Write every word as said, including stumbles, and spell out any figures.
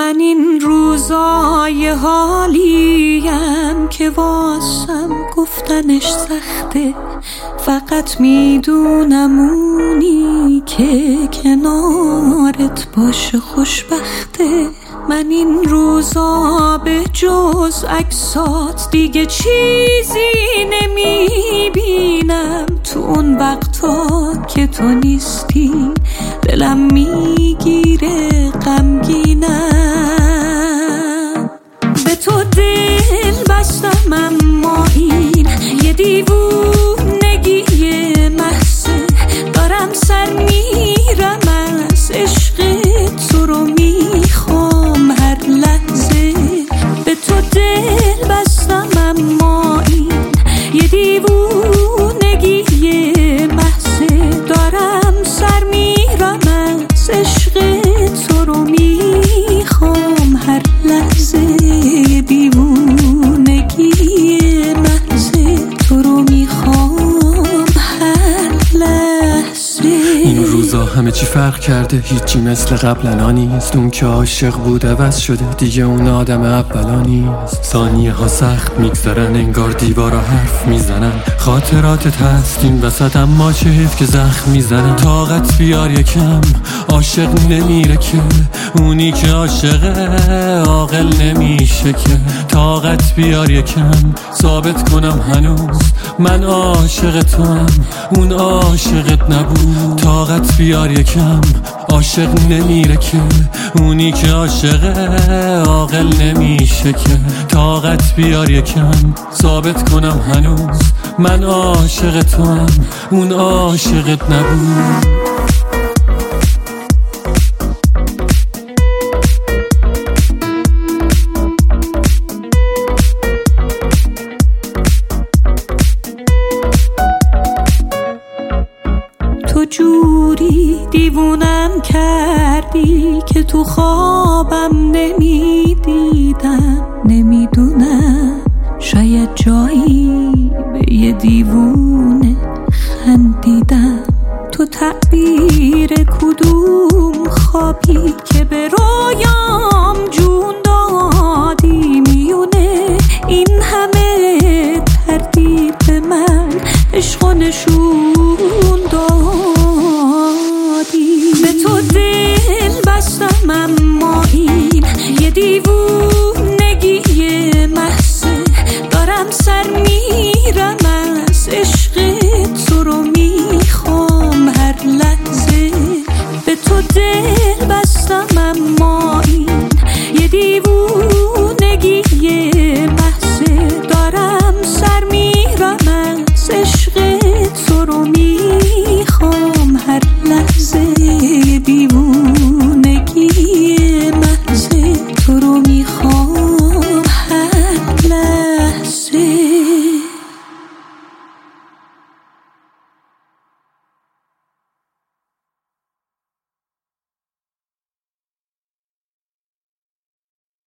من این روزای حالیم که واسم گفتنش سخته، فقط میدونم اونی که کنارت باشه خوشبخته. من این روزا به جز عکسات دیگه چیزی نمیبینم. تو اون وقتا که تو نیستی دلم میگیره غمگینم. به تو دل بستم اما این یه دیوونگی محضه، دارم سر میرم از عشق تو رو میخوام هر لحظه. به تو دل بستم اما این یه دیوونگی محضه، دارم سر میرم از عشق تو رو میخوام هر لحظه. یه دیوونگی محضه تو رو میخوام هر لحظه. این روزا همه چی فرق کرده، هیچی مثل قبلنا نیست. اون که عاشق بود عوض شده، دیگه اون آدم اولا نیست. ثانیه ها سخت میگذرن، انگار دیوارا حرف میزنن. خاطراتت هست این وسط، اما چه حیف که زخم میزنن. طاقت بیار یکم، عاشق نمیره که اونی که عاشقه عاقل نمیشه که. طاقت بیار یکم، ثابت کنم هنوز من عاشق توام، اون عاشقت نبود. طاقت بیار یکم، عاشق نمیره که اونی که عاشقه عاقل نمیشه که. طاقت بیار یکم، ثابت کنم هنوز من عاشق توام، اون عاشقت نبود. تو جوری دیوونم کردی که تو خوابم نمیدیدم. نمیدونم شاید جایی به یه دیوونه خندیدم. تو تعبیر کدوم خوابی که به رو